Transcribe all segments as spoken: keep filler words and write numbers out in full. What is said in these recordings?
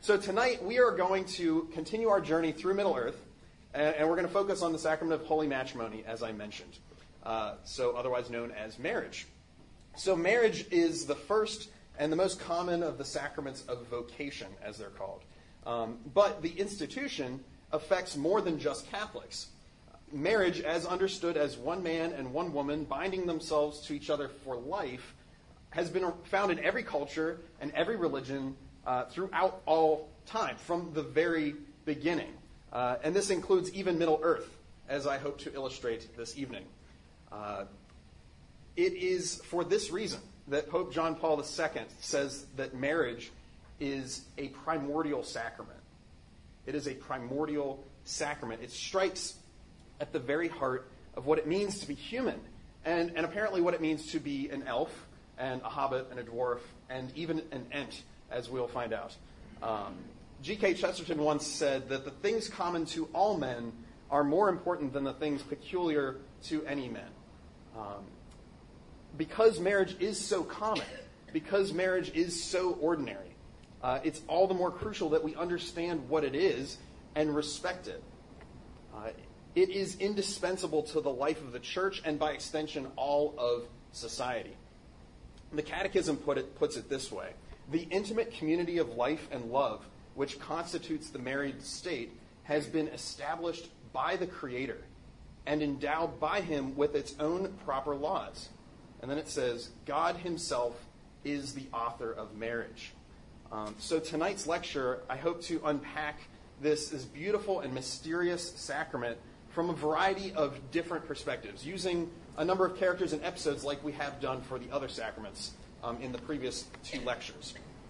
So tonight we are going to continue our journey through Middle-earth, and, and we're going to focus on the sacrament of holy matrimony, as I mentioned, uh, so otherwise known as marriage. So marriage is the first and the most common of the sacraments of vocation, as they're called. Um, but the institution affects more than just Catholics. Marriage, as understood as one man and one woman binding themselves to each other for life, has been found in every culture and every religion uh, throughout all time, from the very beginning. Uh, and this includes even Middle-earth, as I hope to illustrate this evening. Uh, it is for this reason that Pope John Paul the Second says that marriage is a primordial sacrament. It is a primordial sacrament. It strikes at the very heart of what it means to be human, and, and apparently what it means to be an elf, and a hobbit, and a dwarf, and even an ent, as we'll find out. Um, G K Chesterton once said that the things common to all men are more important than the things peculiar to any men. Um, because marriage is so common, because marriage is so ordinary, uh, it's all the more crucial that we understand what it is and respect it. Uh, it is indispensable to the life of the church and, by extension, all of society. The Catechism put it, puts it this way: the intimate community of life and love, which constitutes the married state, has been established by the Creator and endowed by Him with its own proper laws. And then it says, God Himself is the author of marriage. Um, so tonight's lecture, I hope to unpack this, this beautiful and mysterious sacrament from a variety of different perspectives, using a number of characters and episodes like we have done for the other sacraments um, in the previous two lectures.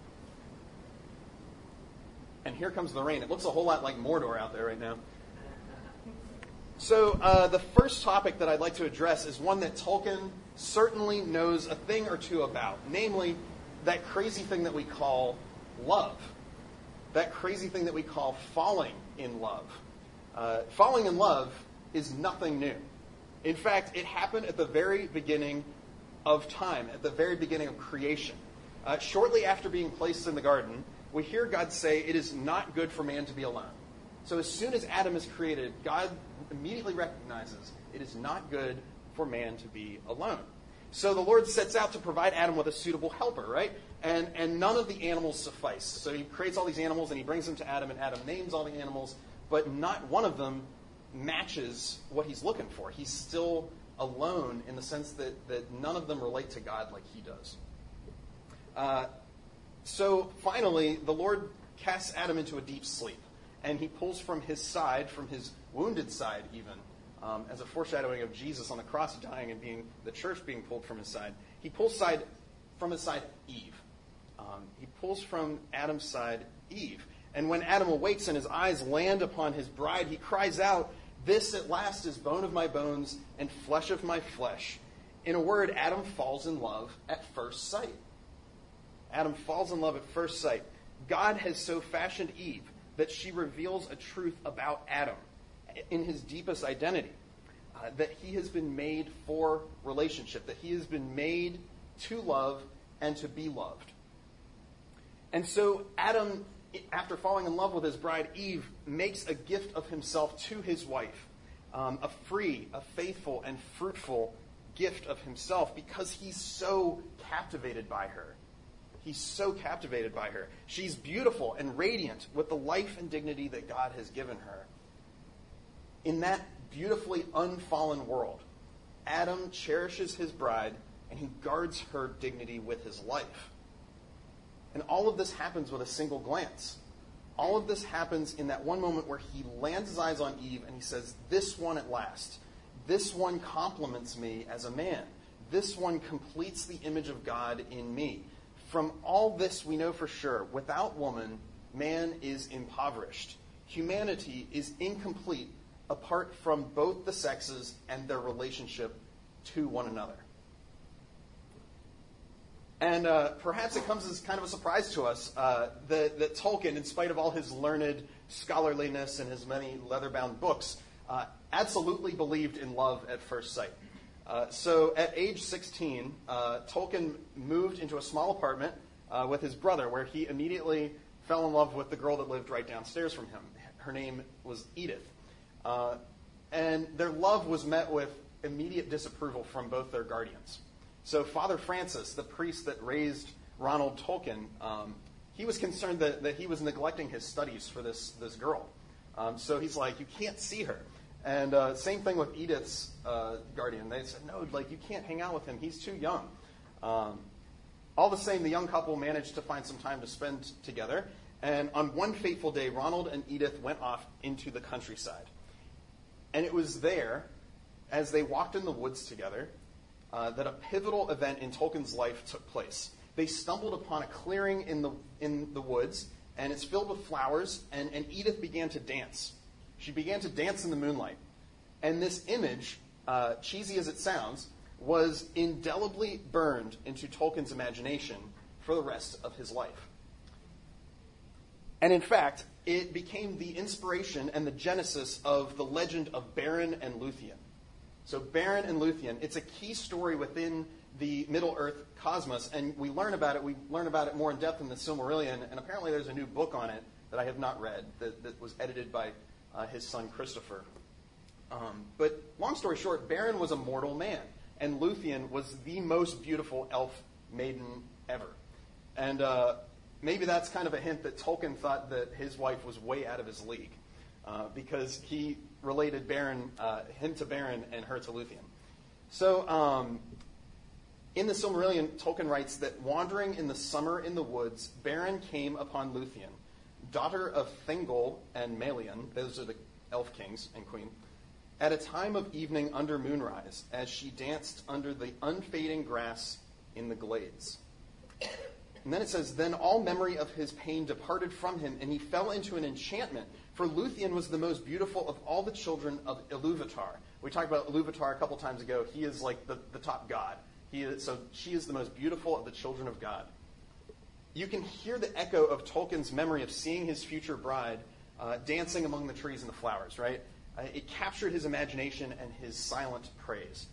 And here comes the rain. It looks a whole lot like Mordor out there right now. So uh, the first topic that I'd like to address is one that Tolkien certainly knows a thing or two about, namely that crazy thing that we call love, that crazy thing that we call falling in love. Uh, falling in love is nothing new. In fact, it happened at the very beginning of time, at the very beginning of creation. Uh, shortly after being placed in the garden, we hear God say, it is not good for man to be alone. So as soon as Adam is created, God immediately recognizes it is not good for man to be alone. So the Lord sets out to provide Adam with a suitable helper, right? And, and none of the animals suffice. So He creates all these animals and He brings them to Adam, and Adam names all the animals, but not one of them matches what He's looking for. He's still alone in the sense that, that none of them relate to God like He does. Uh, so finally, the Lord casts Adam into a deep sleep, and He pulls from his side, from his wounded side even, um, as a foreshadowing of Jesus on the cross dying and being the church being pulled from His side. He pulls side from his side Eve. Um, he pulls from Adam's side Eve. And when Adam awakes and his eyes land upon his bride, he cries out, "This at last is bone of my bones and flesh of my flesh." In a word, Adam falls in love at first sight. Adam falls in love at first sight. God has so fashioned Eve that she reveals a truth about Adam in his deepest identity, uh, that he has been made for relationship, that he has been made to love and to be loved. And so Adam, after falling in love with his bride Eve, makes a gift of himself to his wife, um, a free, a faithful, and fruitful gift of himself, because he's so captivated by her. He's so captivated by her. She's beautiful and radiant with the life and dignity that God has given her. In that beautifully unfallen world, Adam cherishes his bride and he guards her dignity with his life. And all of this happens with a single glance. All of this happens in that one moment where he lands his eyes on Eve and he says, "This one at last. This one compliments me as a man. This one completes the image of God in me." From all this we know for sure, without woman, man is impoverished. Humanity is incomplete apart from both the sexes and their relationship to one another. And uh, perhaps it comes as kind of a surprise to us uh, that, that Tolkien, in spite of all his learned scholarliness and his many leather-bound books, uh, absolutely believed in love at first sight. Uh, so at age sixteen, uh, Tolkien moved into a small apartment uh, with his brother, where he immediately fell in love with the girl that lived right downstairs from him. Her name was Edith. Uh, and their love was met with immediate disapproval from both their guardians. So Father Francis, the priest that raised Ronald Tolkien, um, he was concerned that, that he was neglecting his studies for this, this girl. Um, so he's like, you can't see her. And uh, same thing with Edith's uh, guardian. They said, no, like you can't hang out with him. He's too young. Um, all the same, the young couple managed to find some time to spend together. And on one fateful day, Ronald and Edith went off into the countryside. And it was there, as they walked in the woods together, uh, that a pivotal event in Tolkien's life took place. They stumbled upon a clearing in the in the woods, and it's filled with flowers, and, and Edith began to dance. She began to dance in the moonlight. And this image, uh, cheesy as it sounds, was indelibly burned into Tolkien's imagination for the rest of his life. And in fact, it became the inspiration and the genesis of the legend of Beren and Luthien. So Beren and Luthien, it's a key story within the Middle-earth cosmos, and we learn about it. We learn about it more in depth in the Silmarillion, and apparently there's a new book on it that I have not read that, that was edited by uh, his son Christopher. Um, but long story short, Beren was a mortal man, and Luthien was the most beautiful elf maiden ever. And uh, maybe that's kind of a hint that Tolkien thought that his wife was way out of his league, uh, because he related Beren, uh, him to Beren and her to Luthien. So um, in the Silmarillion, Tolkien writes that wandering in the summer in the woods, Beren came upon Luthien, daughter of Thingol and Melian, those are the elf kings and queen, at a time of evening under moonrise, as she danced under the unfading grass in the glades. And then it says, then all memory of his pain departed from him, and he fell into an enchantment, for Luthien was the most beautiful of all the children of Iluvatar. We talked about Iluvatar a couple times ago. He is like the, the top god. He is, so she is the most beautiful of the children of God. You can hear the echo of Tolkien's memory of seeing his future bride uh, dancing among the trees and the flowers, right? Uh, it captured his imagination and his silent praise.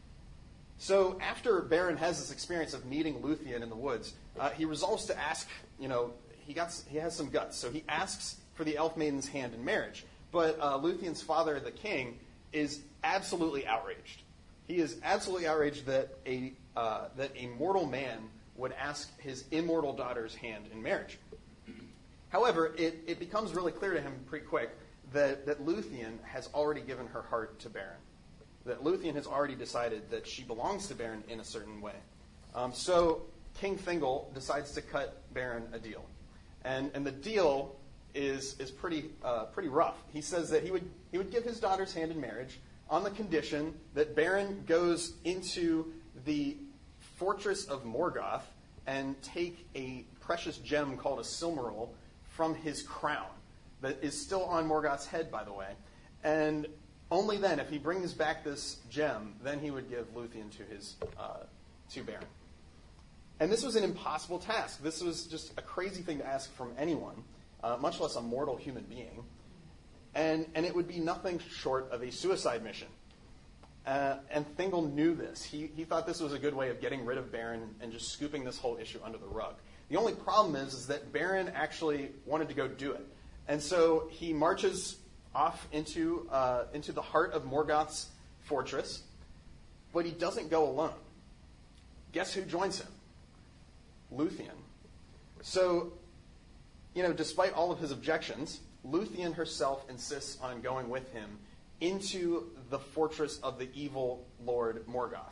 So after Beren has this experience of meeting Luthien in the woods, uh, he resolves to ask, you know, he got he has some guts. So he asks for the elf maiden's hand in marriage. But uh, Luthien's father, the king, is absolutely outraged. He is absolutely outraged that a uh, that a mortal man would ask his immortal daughter's hand in marriage. However, it, it becomes really clear to him pretty quick that, that Luthien has already given her heart to Beren. That Luthien has already decided that she belongs to Beren in a certain way. Um, so King Thingol decides to cut Beren a deal. And and the deal is is pretty uh, pretty rough. He says that he would he would give his daughter's hand in marriage on the condition that Beren goes into the fortress of Morgoth and take a precious gem called a Silmaril from his crown that is still on Morgoth's head, by the way. And only then, if he brings back this gem, then he would give Luthien to his uh, to Beren. And this was an impossible task. This was just a crazy thing to ask from anyone, uh, much less a mortal human being. And and it would be nothing short of a suicide mission. Uh, and Thingol knew this. He he thought this was a good way of getting rid of Beren and just scooping this whole issue under the rug. The only problem is, is that Beren actually wanted to go do it. And so he marches off into uh, into the heart of Morgoth's fortress, but he doesn't go alone. Guess who joins him? Luthien. So, you know, despite all of his objections, Luthien herself insists on going with him into the fortress of the evil Lord Morgoth.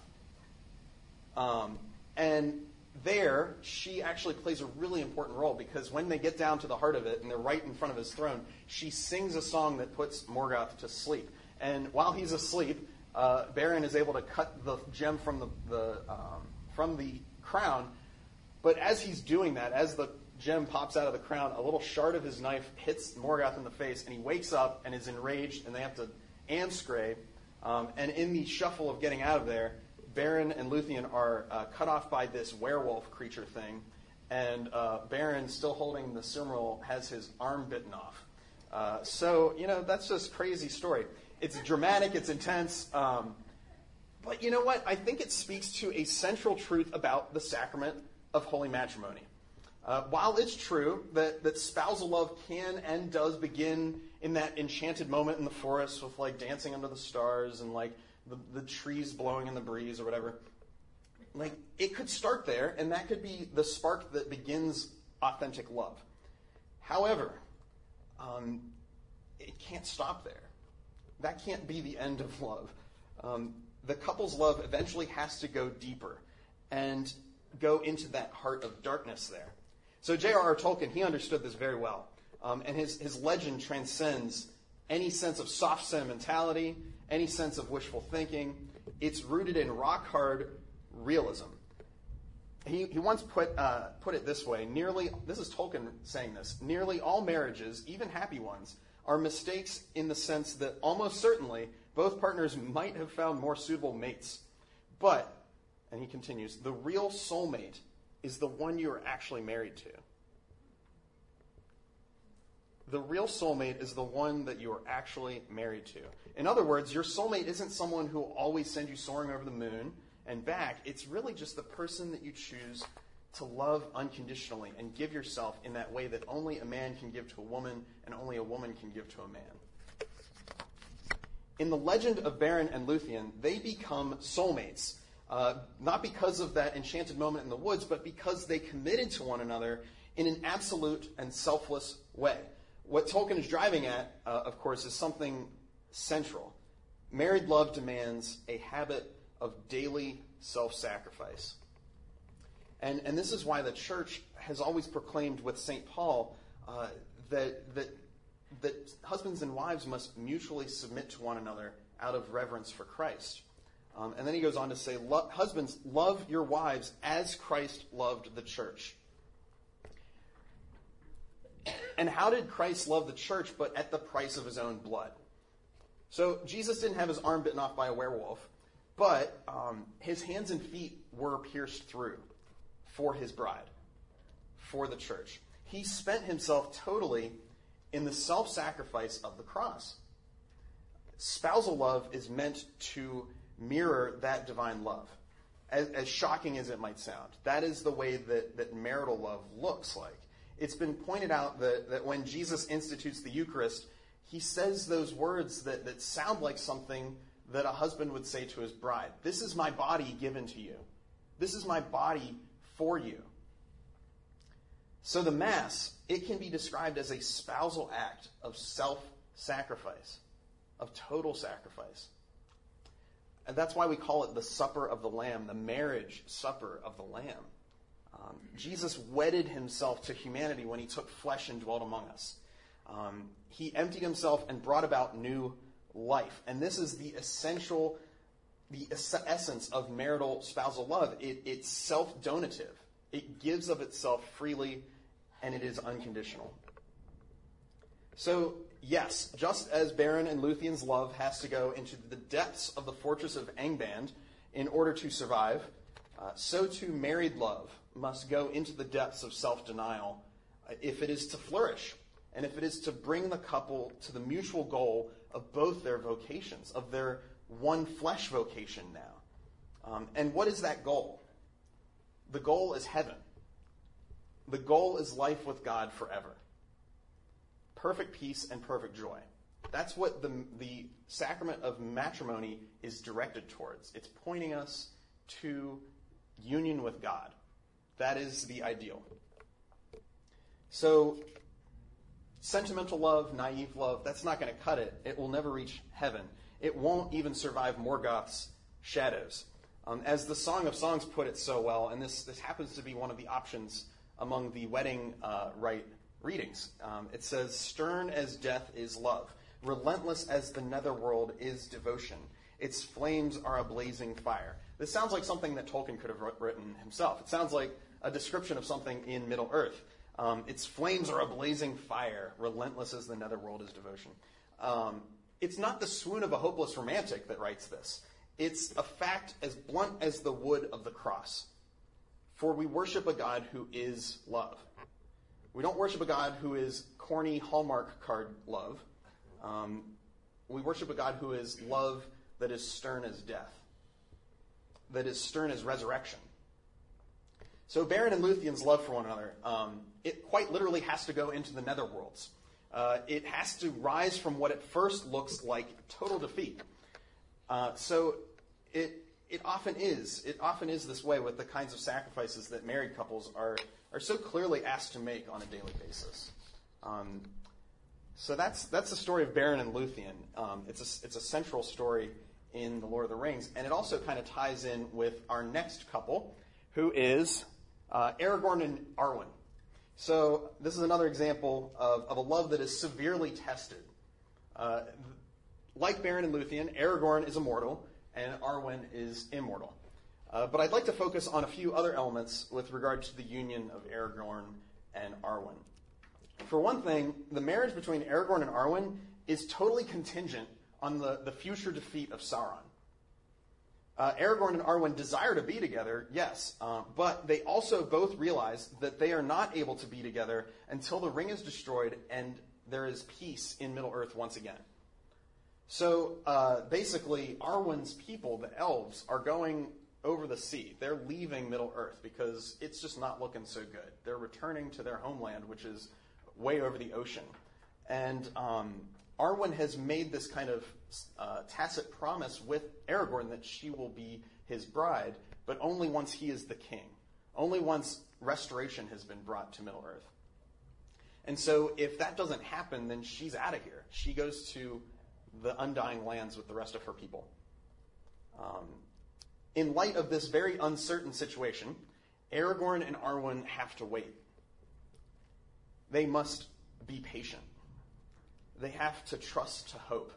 Um, and there, she actually plays a really important role, because when they get down to the heart of it and they're right in front of his throne, she sings a song that puts Morgoth to sleep. And while he's asleep, uh, Beren is able to cut the gem from the, the um, from the crown. But as he's doing that, as the gem pops out of the crown, a little shard of his knife hits Morgoth in the face, and he wakes up and is enraged, and they have to amscrabe. Um, and in the shuffle of getting out of there, Beren and Luthien are uh, cut off by this werewolf creature thing, and uh, Beren, still holding the Silmaril, has his arm bitten off. Uh, so, you know, that's just a crazy story. It's dramatic, it's intense, um, but you know what? I think it speaks to a central truth about the sacrament of holy matrimony. Uh, while it's true that, that spousal love can and does begin in that enchanted moment in the forest with like dancing under the stars and like the, the trees blowing in the breeze or whatever, like it could start there and that could be the spark that begins authentic love. However, um, it can't stop there. That can't be the end of love. Um, the couple's love eventually has to go deeper and go into that heart of darkness there. So J R R. Tolkien, he understood this very well. Um, and his, his legend transcends any sense of soft sentimentality, any sense of wishful thinking. It's rooted in rock-hard realism. He, he once put, uh, put it this way, nearly, this is Tolkien saying this, nearly all marriages, even happy ones, are mistakes in the sense that almost certainly both partners might have found more suitable mates. But, and he continues, the real soulmate is the one you are actually married to. The real soulmate is the one that you are actually married to. In other words, your soulmate isn't someone who will always send you soaring over the moon and back. It's really just the person that you choose to love unconditionally and give yourself in that way that only a man can give to a woman and only a woman can give to a man. In the legend of Beren and Luthien, they become soulmates. Uh, not because of that enchanted moment in the woods, but because they committed to one another in an absolute and selfless way. What Tolkien is driving at, uh, of course, is something central. Married love demands a habit of daily self-sacrifice. And, and this is why the church has always proclaimed with Saint Paul uh, that, that, that husbands and wives must mutually submit to one another out of reverence for Christ. Um, and then he goes on to say, Lo- husbands, love your wives as Christ loved the church. And how did Christ love the church but at the price of his own blood? So Jesus didn't have his arm bitten off by a werewolf, but um, his hands and feet were pierced through for his bride, for the church. He spent himself totally in the self-sacrifice of the cross. Spousal love is meant to mirror that divine love, as, as shocking as it might sound. That is the way that, that marital love looks like. It's been pointed out that, that when Jesus institutes the Eucharist, he says those words that, that sound like something that a husband would say to his bride. This is my body given to you. This is my body for you. So the Mass, it can be described as a spousal act of self-sacrifice, of total sacrifice. And that's why we call it the Supper of the Lamb, the marriage supper of the Lamb. Um, Jesus wedded himself to humanity when he took flesh and dwelt among us. Um, he emptied himself and brought about new life. And this is the essential, the es- essence of marital spousal love. It, it's self-donative. It gives of itself freely, and it is unconditional. So, yes, just as Beren and Luthien's love has to go into the depths of the fortress of Angband in order to survive, uh, so too married love must go into the depths of self-denial uh, if it is to flourish, and if it is to bring the couple to the mutual goal of both their vocations, of their one flesh vocation now. Um, and what is that goal? The goal is heaven. The goal is life with God forever. Perfect peace and perfect joy. That's what the, the sacrament of matrimony is directed towards. It's pointing us to union with God. That is the ideal. So, sentimental love, naive love, that's not going to cut it. It will never reach heaven. It won't even survive Morgoth's shadows. Um, as the Song of Songs put it so well, and this, this happens to be one of the options among the wedding uh, rite readings. Um, it says, stern as death is love, relentless as the netherworld is devotion. Its flames are a blazing fire. This sounds like something that Tolkien could have written himself. It sounds like a description of something in Middle-earth. Um, its flames are a blazing fire, relentless as the netherworld is devotion. Um, it's not the swoon of a hopeless romantic that writes this. It's a fact as blunt as the wood of the cross. For we worship a God who is love. We don't worship a God who is corny Hallmark card love. Um, we worship a God who is love that is stern as death, that is stern as resurrection. So Beren and Luthien's love for one another, um, it quite literally has to go into the netherworlds. Uh, it has to rise from what at first looks like total defeat. Uh, so it it often is. It often is this way with the kinds of sacrifices that married couples are, are so clearly asked to make on a daily basis. Um, so that's that's the story of Beren and Luthien. Um, it's a, it's a central story in The Lord of the Rings, and it also kind of ties in with our next couple, who is uh, Aragorn and Arwen. So this is another example of, of a love that is severely tested. Uh, like Beren and Luthien, Aragorn is immortal, and Arwen is immortal. Uh, but I'd like to focus on a few other elements with regard to the union of Aragorn and Arwen. For one thing, the marriage between Aragorn and Arwen is totally contingent on the, the future defeat of Sauron. Uh, Aragorn and Arwen desire to be together, yes, uh, but they also both realize that they are not able to be together until the ring is destroyed and there is peace in Middle-earth once again. So uh, basically, Arwen's people, the elves, are going over the sea. They're leaving Middle-earth because it's just not looking so good. They're returning to their homeland, which is way over the ocean. And um, Arwen has made this kind of uh, tacit promise with Aragorn that she will be his bride, but only once he is the king. Only once restoration has been brought to Middle-earth. And so if that doesn't happen, then she's out of here. She goes to the Undying Lands with the rest of her people. Um, in light of this very uncertain situation, Aragorn and Arwen have to wait. They must be patient. They have to trust to hope.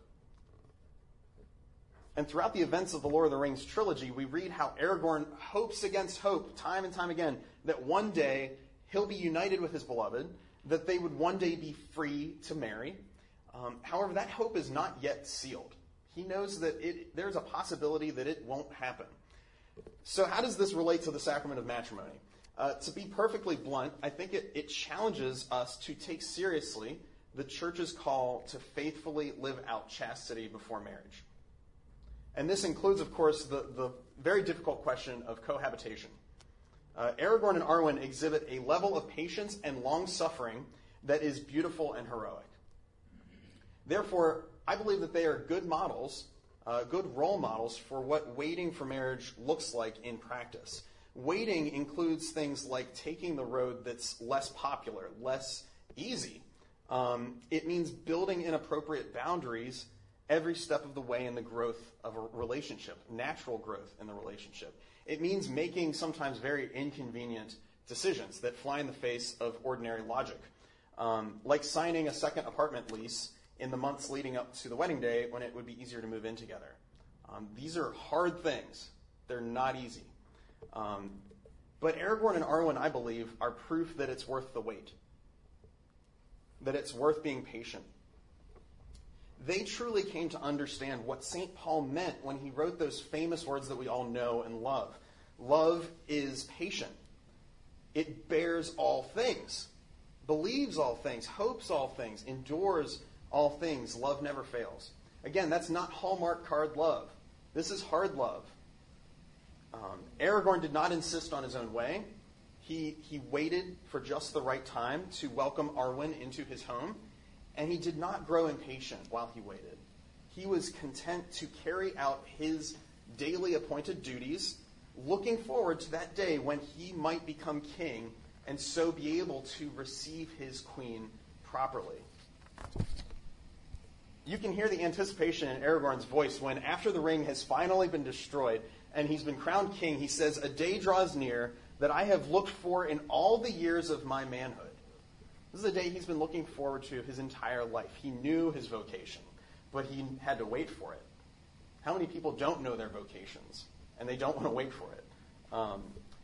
And throughout the events of the Lord of the Rings trilogy, we read how Aragorn hopes against hope time and time again that one day he'll be united with his beloved, that they would one day be free to marry. Um, however, that hope is not yet sealed. He knows that it, there's a possibility that it won't happen. So how does this relate to the sacrament of matrimony? Uh, to be perfectly blunt, I think it, it challenges us to take seriously the church's call to faithfully live out chastity before marriage. And this includes, of course, the, the very difficult question of cohabitation. Uh, Aragorn and Arwen exhibit a level of patience and long-suffering that is beautiful and heroic. Therefore, I believe that they are good models, uh, good role models for what waiting for marriage looks like in practice. Waiting includes things like taking the road that's less popular, less easy. Um, it means building in appropriate boundaries every step of the way in the growth of a relationship, natural growth in the relationship. It means making sometimes very inconvenient decisions that fly in the face of ordinary logic, um, like signing a second apartment lease in the months leading up to the wedding day when it would be easier to move in together. Um, these are hard things. They're not easy. Um, but Aragorn and Arwen, I believe, are proof that it's worth the wait, that it's worth being patient. They truly came to understand what Saint Paul meant when he wrote those famous words that we all know and love. Love is patient. It bears all things, believes all things, hopes all things, endures all things. Love never fails. Again, that's not Hallmark card love. This is hard love. Um, Aragorn did not insist on his own way. He, he waited for just the right time to welcome Arwen into his home, and he did not grow impatient while he waited. He was content to carry out his daily appointed duties, looking forward to that day when he might become king and so be able to receive his queen properly. You can hear the anticipation in Aragorn's voice when, after the ring has finally been destroyed and he's been crowned king, he says, "A day draws near that I have looked for in all the years of my manhood." This is a day he's been looking forward to his entire life. He knew his vocation, but he had to wait for it. How many people don't know their vocations, and they don't want to wait for it? Um,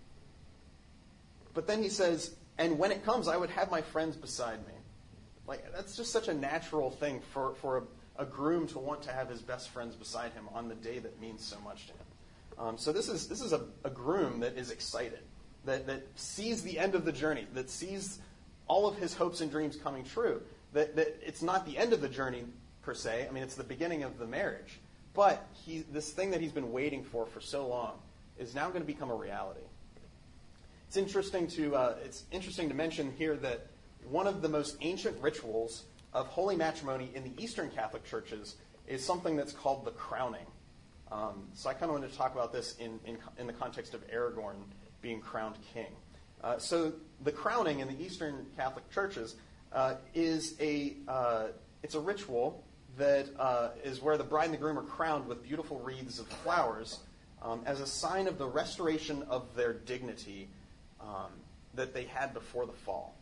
but then he says, "And when it comes, I would have my friends beside me." Like, that's just such a natural thing for, for a, a groom to want to have his best friends beside him on the day that means so much to him. Um, so this is this is a, a groom that is excited, that, that sees the end of the journey, that sees all of his hopes and dreams coming true. That, that it's not the end of the journey, per se. I mean, it's the beginning of the marriage. But he, this thing that he's been waiting for for so long is now going to become a reality. It's interesting to uh, it's interesting to mention here that one of the most ancient rituals of holy matrimony in the Eastern Catholic churches is something that's called the crowning. Um, so I kind of wanted to talk about this in, in, in the context of Aragorn being crowned king. Uh, so the crowning in the Eastern Catholic churches uh, is a uh, it's a ritual that uh, is where the bride and the groom are crowned with beautiful wreaths of flowers um, as a sign of the restoration of their dignity um, that they had before the fall.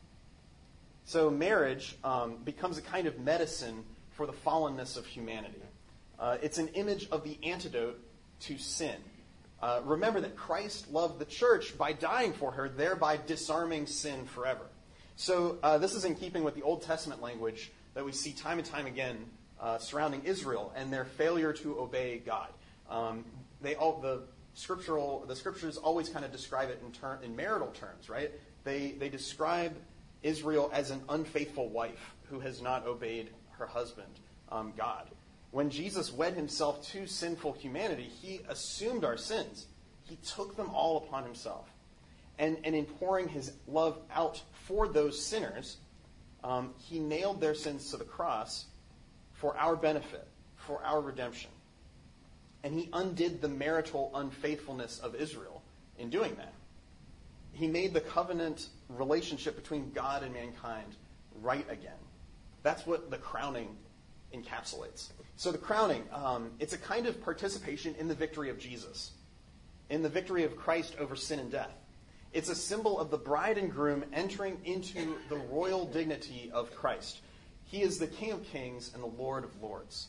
So marriage um, becomes a kind of medicine for the fallenness of humanity. Uh, it's an image of the antidote to sin. Uh, remember that Christ loved the church by dying for her, thereby disarming sin forever. So uh, this is in keeping with the Old Testament language that we see time and time again uh, surrounding Israel and their failure to obey God. Um, they all the scriptural the scriptures always kind of describe it in ter- in marital terms, right? They they describe Israel as an unfaithful wife who has not obeyed her husband, um, God. When Jesus wed himself to sinful humanity, he assumed our sins. He took them all upon himself. And, and in pouring his love out for those sinners, um, he nailed their sins to the cross for our benefit, for our redemption. And he undid the marital unfaithfulness of Israel in doing that. He made the covenant relationship between God and mankind right again. That's what the crowning encapsulates. So the crowning, um, it's a kind of participation in the victory of Jesus, in the victory of Christ over sin and death. It's a symbol of the bride and groom entering into the royal dignity of Christ. He is the King of Kings and the Lord of Lords.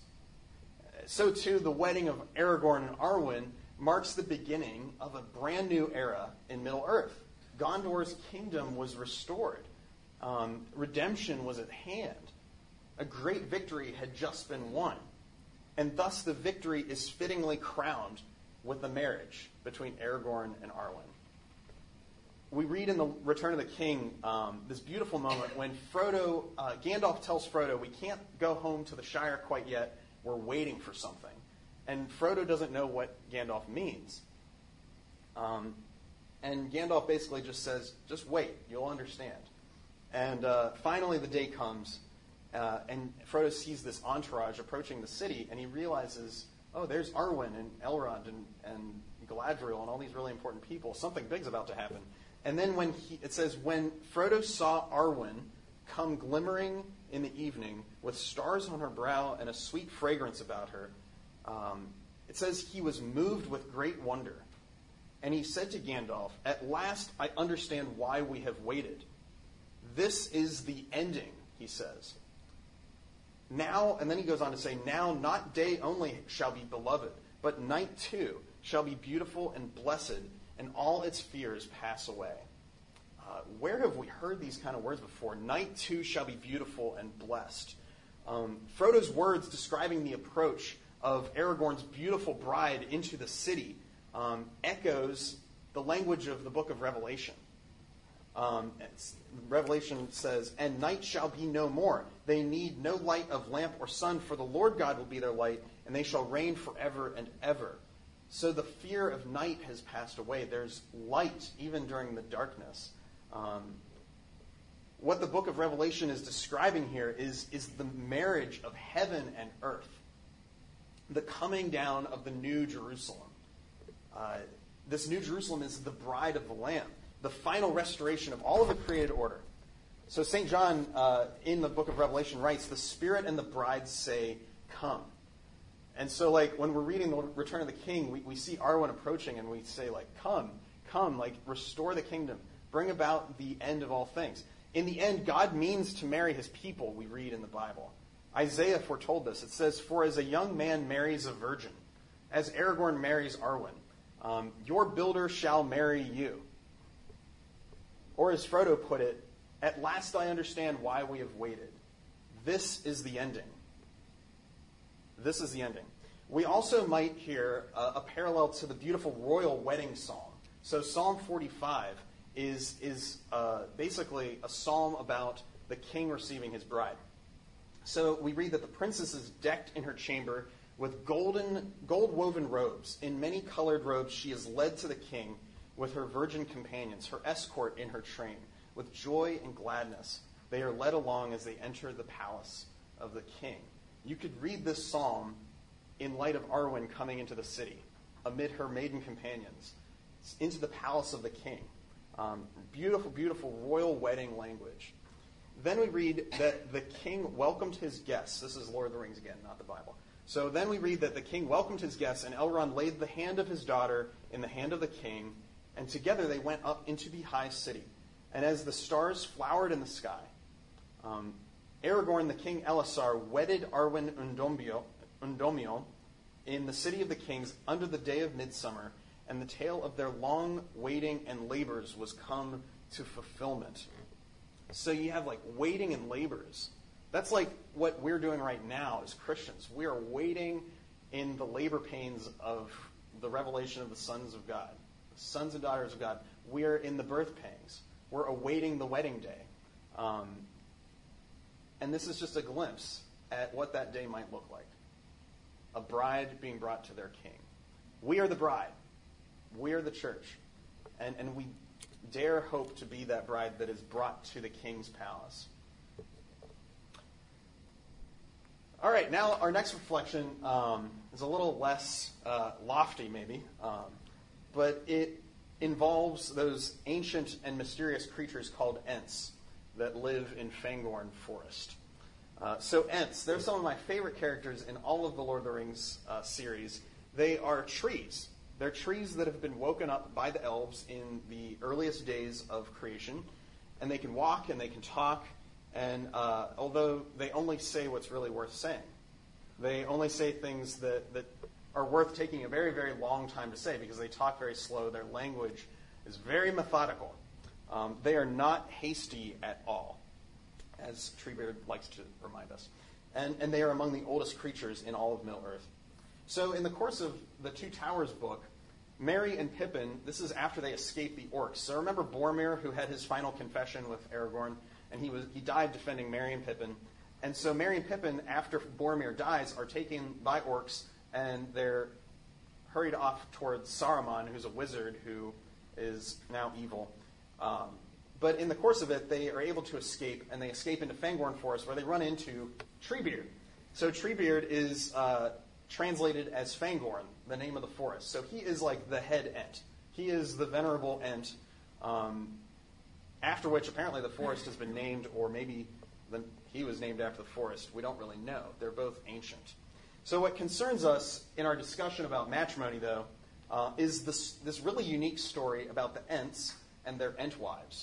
So too, the wedding of Aragorn and Arwen marks the beginning of a brand new era in Middle-earth. Gondor's kingdom was restored. Um, redemption was at hand. A great victory had just been won. And thus the victory is fittingly crowned with the marriage between Aragorn and Arwen. We read in the Return of the King um, this beautiful moment when Frodo, uh, Gandalf tells Frodo, we can't go home to the Shire quite yet. We're waiting for something. And Frodo doesn't know what Gandalf means. Um, and Gandalf basically just says, just wait, you'll understand. And uh, finally the day comes, uh, and Frodo sees this entourage approaching the city, and he realizes, oh, there's Arwen and Elrond and, and Galadriel and all these really important people. Something big's about to happen. And then when he, it says, when Frodo saw Arwen come glimmering in the evening with stars on her brow and a sweet fragrance about her, um, it says he was moved with great wonder. And he said to Gandalf, at last I understand why we have waited. This is the ending, he says. Now, and then he goes on to say, now not day only shall be beloved, but night too shall be beautiful and blessed, and all its fears pass away. Uh, where have we heard these kind of words before? Night too shall be beautiful and blessed. Um, Frodo's words describing the approach of Aragorn's beautiful bride into the city um, echoes the language of the book of Revelation. Um, Revelation says, and night shall be no more. They need no light of lamp or sun, for the Lord God will be their light, and they shall reign forever and ever. So the fear of night has passed away. There's light even during the darkness. Um, what the book of Revelation is describing here is, is the marriage of heaven and earth, the coming down of the new Jerusalem. Uh, this new Jerusalem is the bride of the Lamb, the final restoration of all of the created order. So Saint John, uh, in the book of Revelation, writes, the Spirit and the bride say, come. And so, like, when we're reading the Return of the King, we, we see Arwen approaching, and we say, like, come, come, like, restore the kingdom. Bring about the end of all things. In the end, God means to marry his people, we read in the Bible. Isaiah foretold this. It says, for as a young man marries a virgin, as Aragorn marries Arwen, um, your builder shall marry you. Or as Frodo put it, at last I understand why we have waited. This is the ending. This is the ending. We also might hear a, a parallel to the beautiful royal wedding psalm. So Psalm forty-five is, is uh, basically a psalm about the king receiving his bride. So we read that the princess is decked in her chamber with golden, gold-woven robes. In many colored robes she is led to the king with her virgin companions, her escort in her train. With joy and gladness, they are led along as they enter the palace of the king. You could read this psalm in light of Arwen coming into the city, amid her maiden companions, into the palace of the king. Um, beautiful, beautiful royal wedding language. Then we read that the king welcomed his guests. This is Lord of the Rings again, not the Bible. So then we read that the king welcomed his guests, and Elrond laid the hand of his daughter in the hand of the king, and together they went up into the high city. And as the stars flowered in the sky, um, Aragorn, the king Elisar, wedded Arwen Undomio, Undomio in the city of the kings under the day of midsummer, and the tale of their long waiting and labors was come to fulfillment. So you have like waiting and labors. That's like what we're doing right now as Christians. We are waiting in the labor pains of the revelation of the sons of God, sons and daughters of God. We are in the birth pangs. We're awaiting the wedding day. Um, and this is just a glimpse at what that day might look like. A bride being brought to their king. We are the bride. We are the church. And, and we dare hope to be that bride that is brought to the king's palace. All right, now our next reflection um, is a little less uh, lofty, maybe, um, but it involves those ancient and mysterious creatures called Ents that live in Fangorn Forest. Uh, so Ents, they're some of my favorite characters in all of the Lord of the Rings uh, series. They are trees. They're trees that have been woken up by the elves in the earliest days of creation, and they can walk and they can talk. And uh, although they only say what's really worth saying, they only say things that, that are worth taking a very, very long time to say because they talk very slow. Their language is very methodical. Um, they are not hasty at all, as Treebeard likes to remind us. And, and they are among the oldest creatures in all of Middle-earth. So in the course of the Two Towers book, Merry and Pippin, this is after they escape the orcs. So remember Boromir, who had his final confession with Aragorn? And he was he died defending Merry and Pippin. And so Merry and Pippin, after Boromir dies, are taken by orcs, and they're hurried off towards Saruman, who's a wizard who is now evil. Um, but in the course of it, they are able to escape, and they escape into Fangorn Forest, where they run into Treebeard. So Treebeard is uh, translated as Fangorn, the name of the forest. So he is like the head Ent. He is the venerable Ent. Um, After which, apparently, the forest has been named, or maybe the, he was named after the forest. We don't really know. They're both ancient. So what concerns us in our discussion about matrimony, though, uh, is this, this really unique story about the Ents and their Entwives.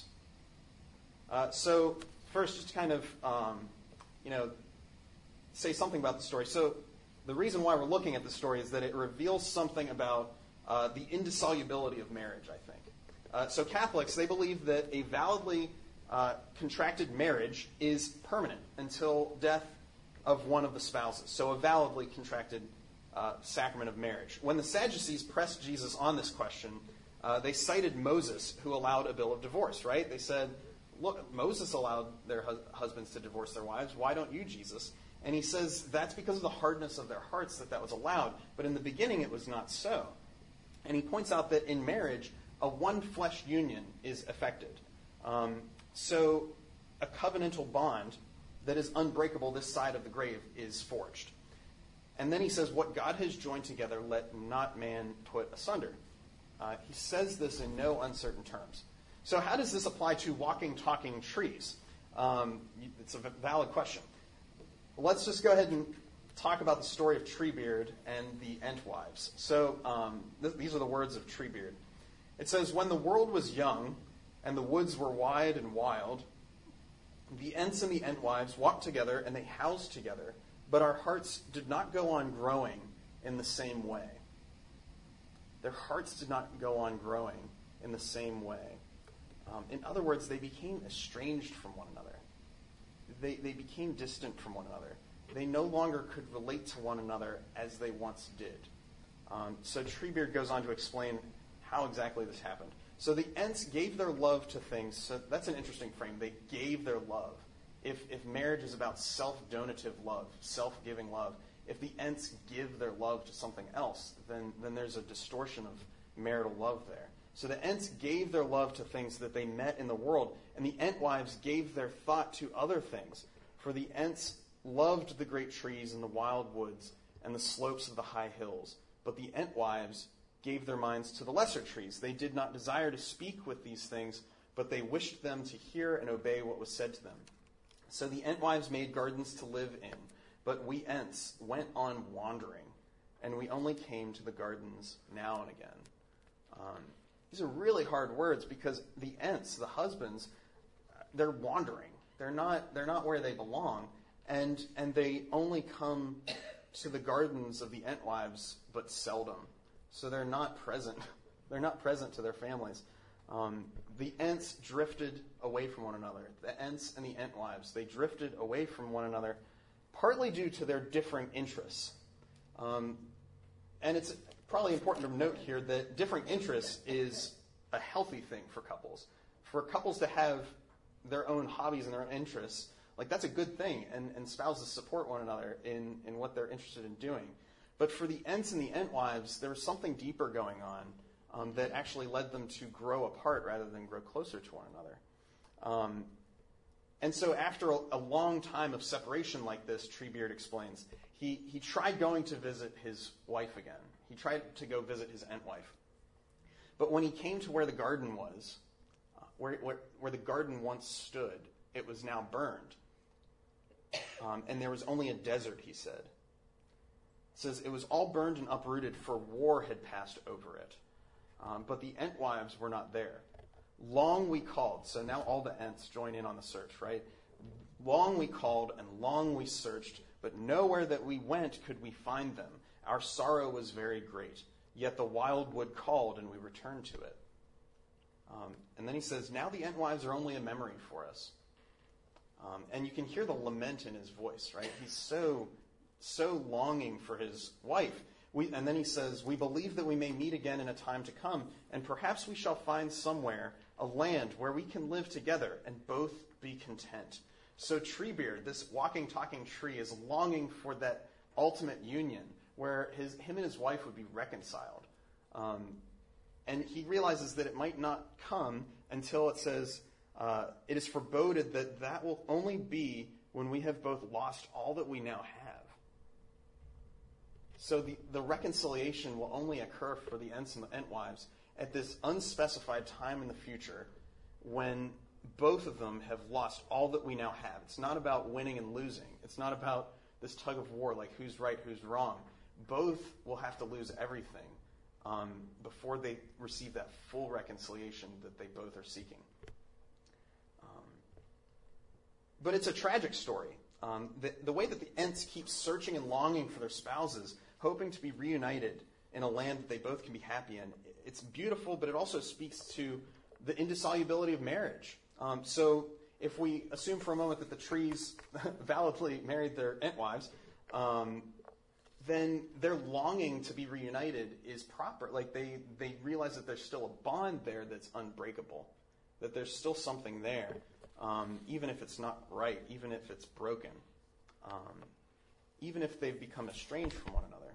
Uh, so first, just to kind of, um, you know, say something about the story. So the reason why we're looking at the story is that it reveals something about uh, the indissolubility of marriage, I think. Uh, so Catholics, they believe that a validly uh, contracted marriage is permanent until death of one of the spouses. So a validly contracted uh, sacrament of marriage. When the Sadducees pressed Jesus on this question, uh, they cited Moses, who allowed a bill of divorce, right? They said, look, Moses allowed their hu- husbands to divorce their wives. Why don't you, Jesus? And he says that's because of the hardness of their hearts that that was allowed. But in the beginning, it was not so. And he points out that in marriage, a one-flesh union is effected. Um, so a covenantal bond that is unbreakable this side of the grave is forged. And then he says, what God has joined together, let not man put asunder. Uh, he says this in no uncertain terms. So how does this apply to walking, talking trees? Um, it's a valid question. Let's just go ahead and talk about the story of Treebeard and the Entwives. So um, th- these are the words of Treebeard. It says, when the world was young and the woods were wide and wild, the Ents and the Entwives walked together and they housed together, but our hearts did not go on growing in the same way. Their hearts did not go on growing in the same way. Um, in other words, they became estranged from one another. They, they became distant from one another. They no longer could relate to one another as they once did. Um, so Treebeard goes on to explain how exactly this happened. So the Ents gave their love to things. So that's an interesting frame. They gave their love. If, if marriage is about self-donative love, self-giving love, if the Ents give their love to something else, then, then there's a distortion of marital love there. So the Ents gave their love to things that they met in the world, and the Entwives gave their thought to other things. For the Ents loved the great trees and the wild woods and the slopes of the high hills. But the Entwives gave their minds to the lesser trees. They did not desire to speak with these things, but they wished them to hear and obey what was said to them. So the Entwives made gardens to live in, but we Ents went on wandering, and we only came to the gardens now and again. Um, these are really hard words because the Ents, the husbands, they're wandering. They're not, they're not where they belong, and, and they only come to the gardens of the Entwives, but seldom. So they're not present. They're not present to their families. Um, the Ents drifted away from one another. The Ents and the Entwives, they drifted away from one another, partly due to their differing interests. Um, and it's probably important to note here that differing interests is a healthy thing for couples. For couples to have their own hobbies and their own interests, like that's a good thing, and, and spouses support one another in, in what they're interested in doing. But for the Ents and the Entwives, there was something deeper going on um, that actually led them to grow apart rather than grow closer to one another. Um, and so after a, a long time of separation like this, Treebeard explains, he, he tried going to visit his wife again. He tried to go visit his Entwife. But when he came to where the garden was, uh, where, where, where the garden once stood, it was now burned. Um, and there was only a desert, he said. It says, it was all burned and uprooted, for war had passed over it. Um, but the Entwives were not there. Long we called, so now all the Ents join in on the search, right? Long we called and long we searched, but nowhere that we went could we find them. Our sorrow was very great, yet the wildwood called and we returned to it. Um, and then he says, now the Entwives are only a memory for us. Um, and you can hear the lament in his voice, right? He's so, so longing for his wife. We, and then he says, we believe that we may meet again in a time to come, and perhaps we shall find somewhere a land where we can live together and both be content. So Treebeard, this walking, talking tree, is longing for that ultimate union where his, him and his wife would be reconciled. Um, and he realizes that it might not come until it says, uh, it is foreboded that that will only be when we have both lost all that we now have. So the, the reconciliation will only occur for the Ents and the Entwives at this unspecified time in the future when both of them have lost all that we now have. It's not about winning and losing. It's not about this tug of war, like who's right, who's wrong. Both will have to lose everything um, before they receive that full reconciliation that they both are seeking. Um, but it's a tragic story. Um, the, the way that the Ents keep searching and longing for their spouses, hoping to be reunited in a land that they both can be happy in, it's beautiful, but it also speaks to the indissolubility of marriage. Um, so if we assume for a moment that the trees validly married their Entwives, um, then their longing to be reunited is proper. Like they, they realize that there's still a bond there that's unbreakable, that there's still something there. Um, even if it's not right, even if it's broken, um, even if they've become estranged from one another.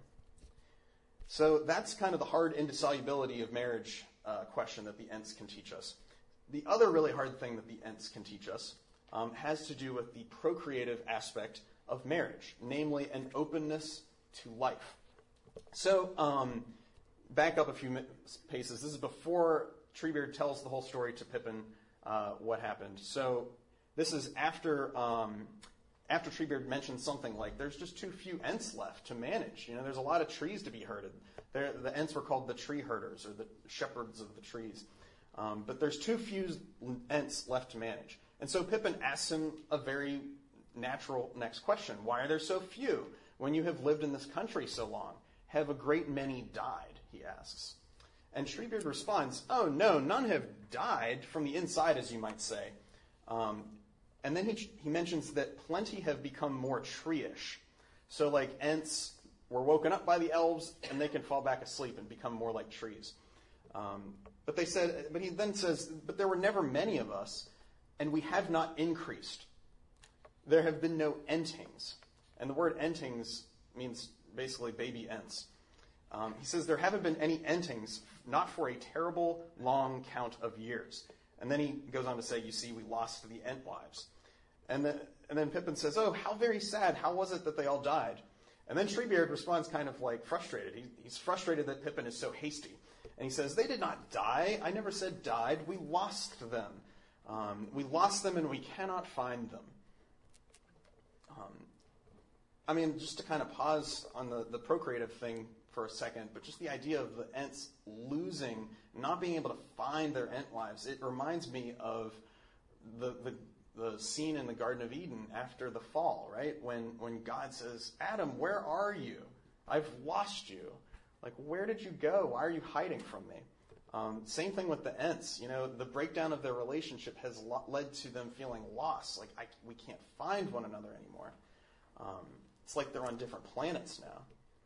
So that's kind of the hard indissolubility of marriage uh, question that the Ents can teach us. The other really hard thing that the Ents can teach us um, has to do with the procreative aspect of marriage, namely an openness to life. So um, back up a few paces. This is before Treebeard tells the whole story to Pippin. Uh, what happened. So this is after um, after Treebeard mentions something like there's just too few Ents left to manage. You know, there's a lot of trees to be herded. They're, the Ents were called the tree herders or the shepherds of the trees. Um, but there's too few Ents left to manage. And so Pippin asks him a very natural next question. Why are there so few when you have lived in this country so long? Have a great many died, he asks. And Treebeard responds, oh, no, none have died from the inside, as you might say. Um, and then he, he mentions that plenty have become more tree-ish. So like Ents were woken up by the elves, and they can fall back asleep and become more like trees. Um, but they said, but he then says, but there were never many of us, and we have not increased. There have been no Entings. And the word Entings means basically baby Ents. Um, he says, there haven't been any entings, not for a terrible long count of years. And then he goes on to say, you see, we lost the Entwives. And then, and then Pippin says, oh, how very sad. How was it that they all died? And then Treebeard responds kind of like frustrated. He, he's frustrated that Pippin is so hasty. And he says, they did not die. I never said died. We lost them. Um, we lost them and we cannot find them. Um, I mean, just to kind of pause on the, the procreative thing for a second, but just the idea of the Ents losing, not being able to find their Entwives, it reminds me of the, the the scene in the Garden of Eden after the fall, right? When when God says, Adam, where are you? I've lost you. Like, where did you go? Why are you hiding from me? Um, same thing with the Ents. You know, the breakdown of their relationship has lo- led to them feeling lost. Like, I, we can't find one another anymore. Um, it's like they're on different planets now.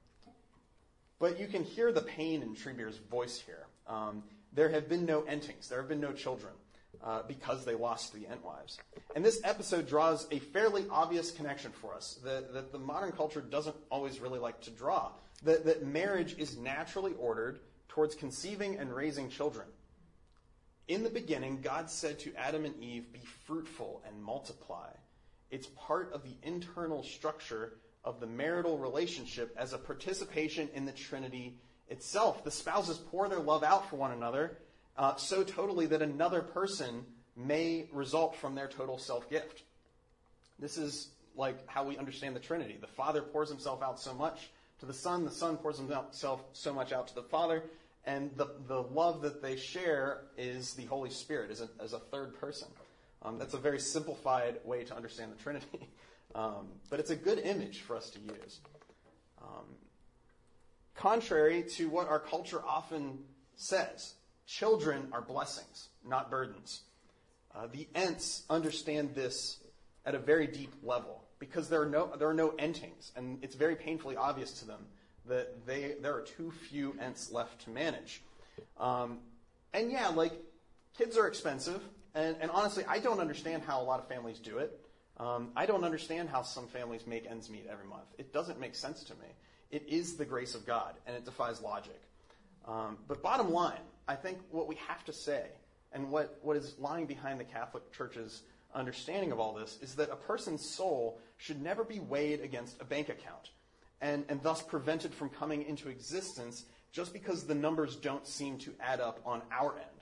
But you can hear the pain in Treebeard's voice here. Um, there have been no Entings. There have been no children. Uh, because they lost the Entwives. And this episode draws a fairly obvious connection for us that, that the modern culture doesn't always really like to draw. That, that marriage is naturally ordered towards conceiving and raising children. In the beginning, God said to Adam and Eve, be fruitful and multiply. It's part of the internal structure of the marital relationship as a participation in the Trinity itself. The spouses pour their love out for one another Uh, so totally that another person may result from their total self-gift. This is like how we understand the Trinity. The Father pours himself out so much to the Son, the Son pours himself so much out to the Father, and the, the love that they share is the Holy Spirit as a, as a third person. Um, that's a very simplified way to understand the Trinity. Um, but it's a good image for us to use. Um, contrary to what our culture often says, children are blessings, not burdens. Uh, the Ents understand this at a very deep level because there are no there are no Entings, and it's very painfully obvious to them that they there are too few Ents left to manage. Um, and yeah, like kids are expensive, and, and honestly, I don't understand how a lot of families do it. Um, I don't understand how some families make ends meet every month. It doesn't make sense to me. It is the grace of God, and it defies logic. Um, but bottom line, I think what we have to say, and what, what is lying behind the Catholic Church's understanding of all this, is that a person's soul should never be weighed against a bank account, and, and thus prevented from coming into existence just because the numbers don't seem to add up on our end.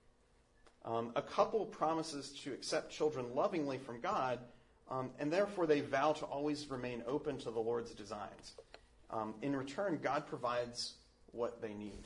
Um, a couple promises to accept children lovingly from God, um, and therefore they vow to always remain open to the Lord's designs. Um, in return, God provides what they need.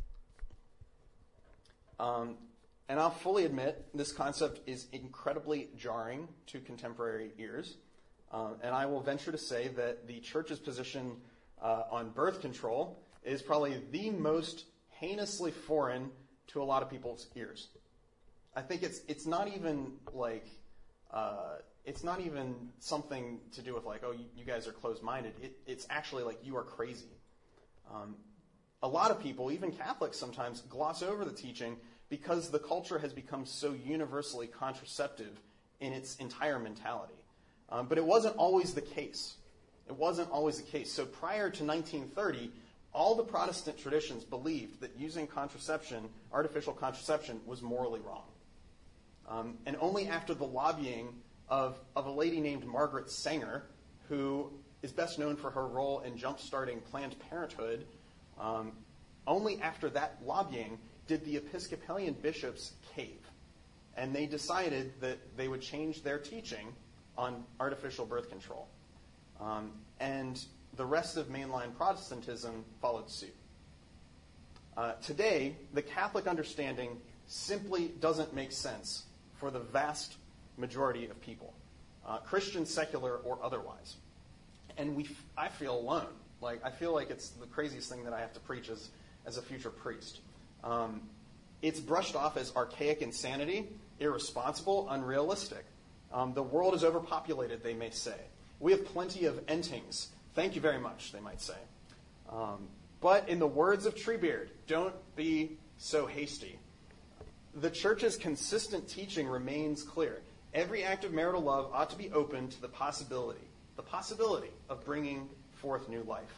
Um, and I'll fully admit this concept is incredibly jarring to contemporary ears. Uh, and I will venture to say that the Church's position uh, on birth control is probably the most heinously foreign to a lot of people's ears. I think it's it's not even like uh, it's not even something to do with like, oh, you, you guys are closed-minded. It, it's actually like you are crazy. Um, A lot of people, even Catholics sometimes, gloss over the teaching because the culture has become so universally contraceptive in its entire mentality. Um, but it wasn't always the case. It wasn't always the case. So prior to nineteen thirty, all the Protestant traditions believed that using contraception, artificial contraception, was morally wrong. Um, and only after the lobbying of, of a lady named Margaret Sanger, who is best known for her role in jump-starting Planned Parenthood, Um, only after that lobbying did the Episcopalian bishops cave. And they decided that they would change their teaching on artificial birth control. Um, and the rest of mainline Protestantism followed suit. Uh, today, the Catholic understanding simply doesn't make sense for the vast majority of people, uh, Christian, secular, or otherwise. And we, I feel alone. Like, I feel like it's the craziest thing that I have to preach as, as a future priest. Um, it's brushed off as archaic insanity, irresponsible, unrealistic. Um, the world is overpopulated, they may say. We have plenty of Entings. Thank you very much, they might say. Um, but in the words of Treebeard, don't be so hasty. The Church's consistent teaching remains clear. Every act of marital love ought to be open to the possibility, the possibility of bringing forth new life.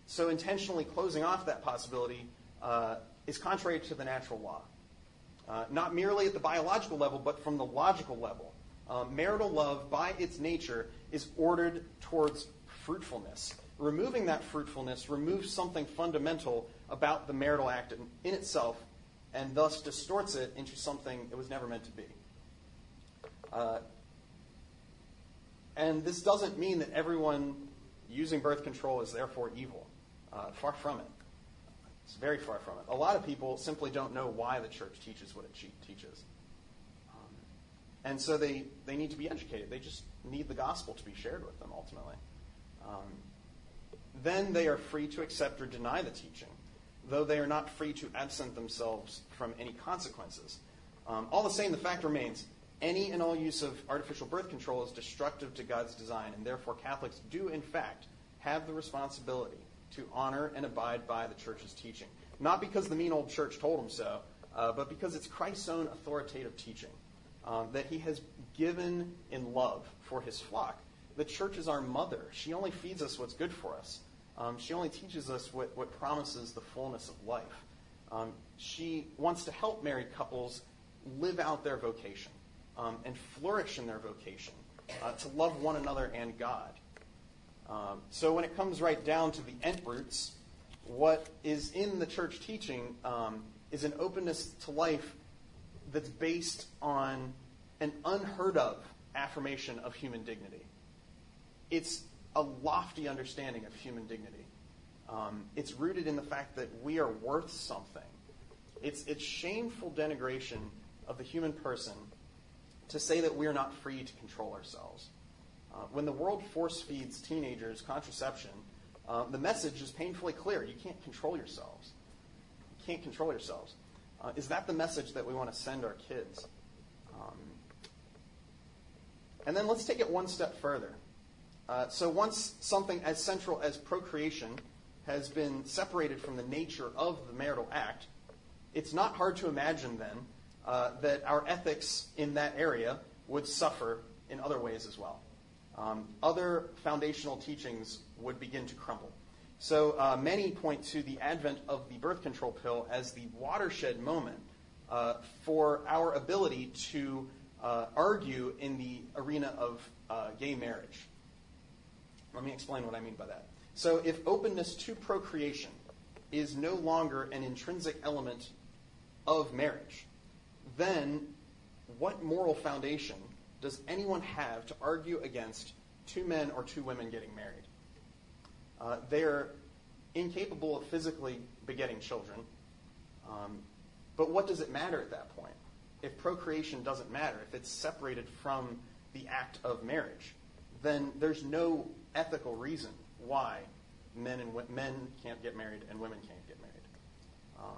So intentionally closing off that possibility uh, is contrary to the natural law. Uh, not merely at the biological level, but from the logical level. Uh, marital love, by its nature, is ordered towards fruitfulness. Removing that fruitfulness removes something fundamental about the marital act in, in itself, and thus distorts it into something it was never meant to be. Uh, and this doesn't mean that everyone using birth control is therefore evil. Uh, far from it. It's very far from it. A lot of people simply don't know why the church teaches what it teaches. Um, and so they, they need to be educated. They just need the gospel to be shared with them, ultimately. Um, then they are free to accept or deny the teaching, though they are not free to absent themselves from any consequences. Um, all the same, the fact remains, any and all use of artificial birth control is destructive to God's design, and therefore Catholics do, in fact, have the responsibility to honor and abide by the church's teaching. Not because the mean old church told them so, uh, but because it's Christ's own authoritative teaching um, that he has given in love for his flock. The church is our mother. She only feeds us what's good for us. Um, she only teaches us what, what promises the fullness of life. Um, she wants to help married couples live out their vocation um, and flourish in their vocation, uh, to love one another and God. Um, so when it comes right down to the end roots, what is in the church teaching um, is an openness to life that's based on an unheard of affirmation of human dignity. It's a lofty understanding of human dignity. Um, it's rooted in the fact that we are worth something. It's, it's shameful denigration of the human person to say that we are not free to control ourselves. Uh, when the world force feeds teenagers contraception, uh, the message is painfully clear. You can't control yourselves. You can't control yourselves. Uh, is that the message that we want to send our kids? Um, and then let's take it one step further. Uh, so once something as central as procreation has been separated from the nature of the marital act, it's not hard to imagine then uh, that our ethics in that area would suffer in other ways as well. Um, other foundational teachings would begin to crumble. So uh, many point to the advent of the birth control pill as the watershed moment uh, for our ability to uh, argue in the arena of uh, gay marriage. Let me explain what I mean by that. So if openness to procreation is no longer an intrinsic element of marriage, then what moral foundation does anyone have to argue against two men or two women getting married? Uh, they're incapable of physically begetting children. Um, but what does it matter at that point? If procreation doesn't matter, if it's separated from the act of marriage, then there's no ethical reason why men and men can't get married and women can't get married. Um,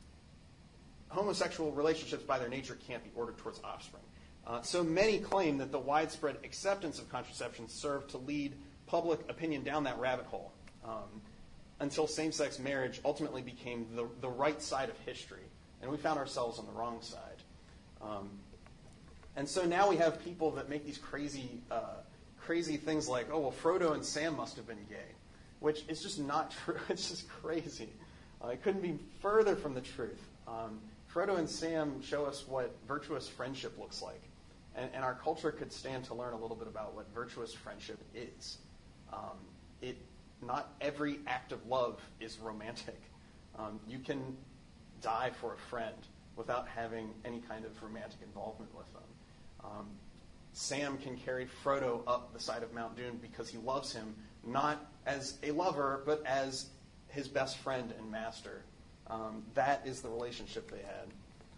homosexual relationships by their nature can't be ordered towards offspring. Uh, so many claim that the widespread acceptance of contraception served to lead public opinion down that rabbit hole um, until same-sex marriage ultimately became the, the right side of history, and we found ourselves on the wrong side. Um, and so now we have people that make these crazy, uh, crazy things like, oh, well, Frodo and Sam must have been gay, which is just not true. It's just crazy. Uh, it couldn't be further from the truth. Um, Frodo and Sam show us what virtuous friendship looks like. And, and our culture could stand to learn a little bit about what virtuous friendship is. Um, it not every act of love is romantic. Um, you can die for a friend without having any kind of romantic involvement with them. Um, Sam can carry Frodo up the side of Mount Doom because he loves him, not as a lover, but as his best friend and master. Um, that is the relationship they had.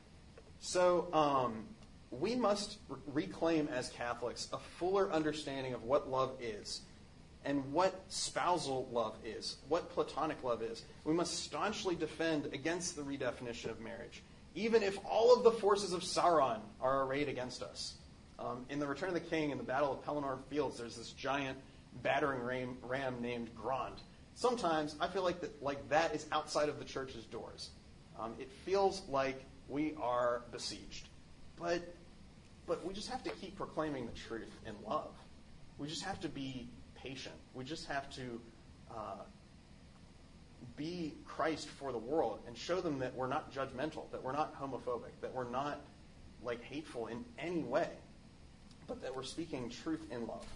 So, um, we must re- reclaim as Catholics a fuller understanding of what love is and what spousal love is, what platonic love is. We must staunchly defend against the redefinition of marriage, even if all of the forces of Sauron are arrayed against us. Um, in the Return of the King, in the Battle of Pelennor Fields, there's this giant battering ram, ram named Grond. Sometimes I feel like that, like that is outside of the church's doors. Um, it feels like we are besieged. But but we just have to keep proclaiming the truth in love. We just have to be patient. We just have to uh, be Christ for the world and show them that we're not judgmental, that we're not homophobic, that we're not like hateful in any way, but that we're speaking truth in love.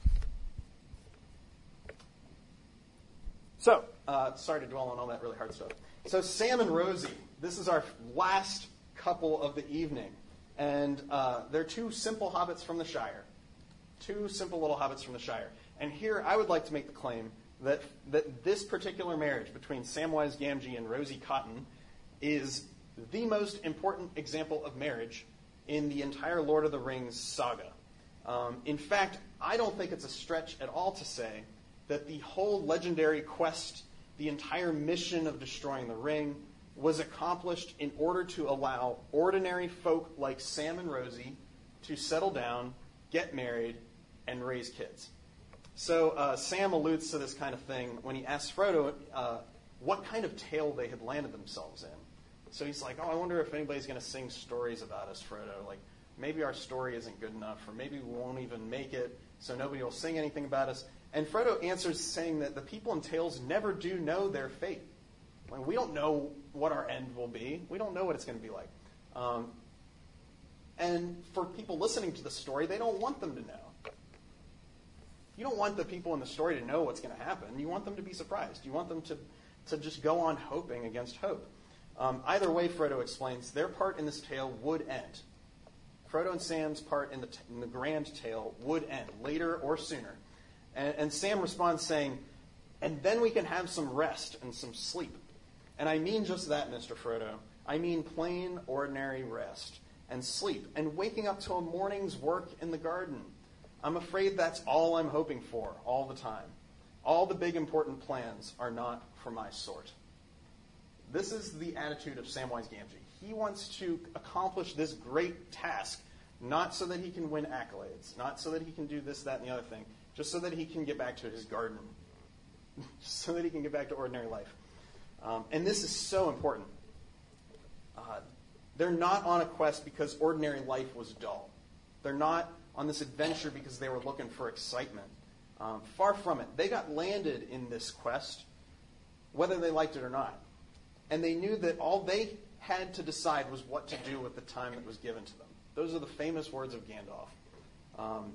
So, uh, sorry to dwell on all that really hard stuff. So Sam and Rosie, this is our last couple of the evening. And uh, they're two simple hobbits from the Shire. Two simple little hobbits from the Shire. And here I would like to make the claim that that this particular marriage between Samwise Gamgee and Rosie Cotton is the most important example of marriage in the entire Lord of the Rings saga. Um, in fact, I don't think it's a stretch at all to say that the whole legendary quest, the entire mission of destroying the ring, was accomplished in order to allow ordinary folk like Sam and Rosie to settle down, get married, and raise kids. So uh, Sam alludes to this kind of thing when he asks Frodo uh, what kind of tale they had landed themselves in. So he's like, oh, I wonder if anybody's going to sing stories about us, Frodo. Like, maybe our story isn't good enough, or maybe we won't even make it, so nobody will sing anything about us. And Frodo answers saying that the people in tales never do know their fate. Like, we don't know what our end will be. We don't know what it's going to be like. Um, and for people listening to the story, they don't want them to know. You don't want the people in the story to know what's going to happen. You want them to be surprised. You want them to, to just go on hoping against hope. Um, either way, Frodo explains, their part in this tale would end. Frodo and Sam's part in the, t- in the grand tale would end, later or sooner. And, and Sam responds saying, and then we can have some rest and some sleep. And I mean just that, Mister Frodo. I mean plain, ordinary rest and sleep and waking up to a morning's work in the garden. I'm afraid that's all I'm hoping for all the time. All the big important plans are not for my sort. This is the attitude of Samwise Gamgee. He wants to accomplish this great task, not so that he can win accolades, not so that he can do this, that, and the other thing, just so that he can get back to his garden, just so that he can get back to ordinary life. Um, and this is so important. Uh, they're not on a quest because ordinary life was dull. They're not on this adventure because they were looking for excitement. Um, far from it. They got landed in this quest, whether they liked it or not. And they knew that all they had to decide was what to do with the time that was given to them. Those are the famous words of Gandalf. Um,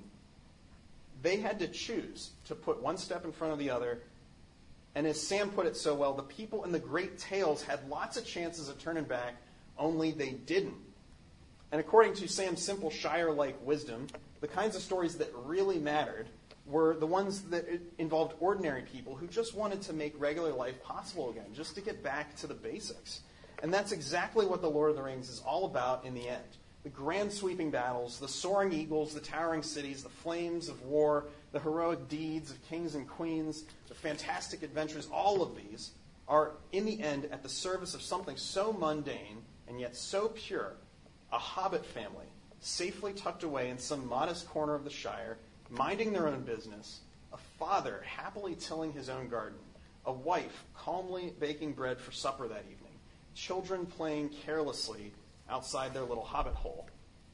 they had to choose to put one step in front of the other. And as Sam put it so well, the people in the great tales had lots of chances of turning back, only they didn't. And according to Sam's simple Shire-like wisdom, the kinds of stories that really mattered were the ones that involved ordinary people who just wanted to make regular life possible again, just to get back to the basics. And that's exactly what The Lord of the Rings is all about in the end. The grand sweeping battles, the soaring eagles, the towering cities, the flames of war, the heroic deeds of kings and queens, the fantastic adventures, all of these are, in the end, at the service of something so mundane and yet so pure, a hobbit family, safely tucked away in some modest corner of the Shire, minding their own business, a father happily tilling his own garden, a wife calmly baking bread for supper that evening, children playing carelessly outside their little hobbit hole.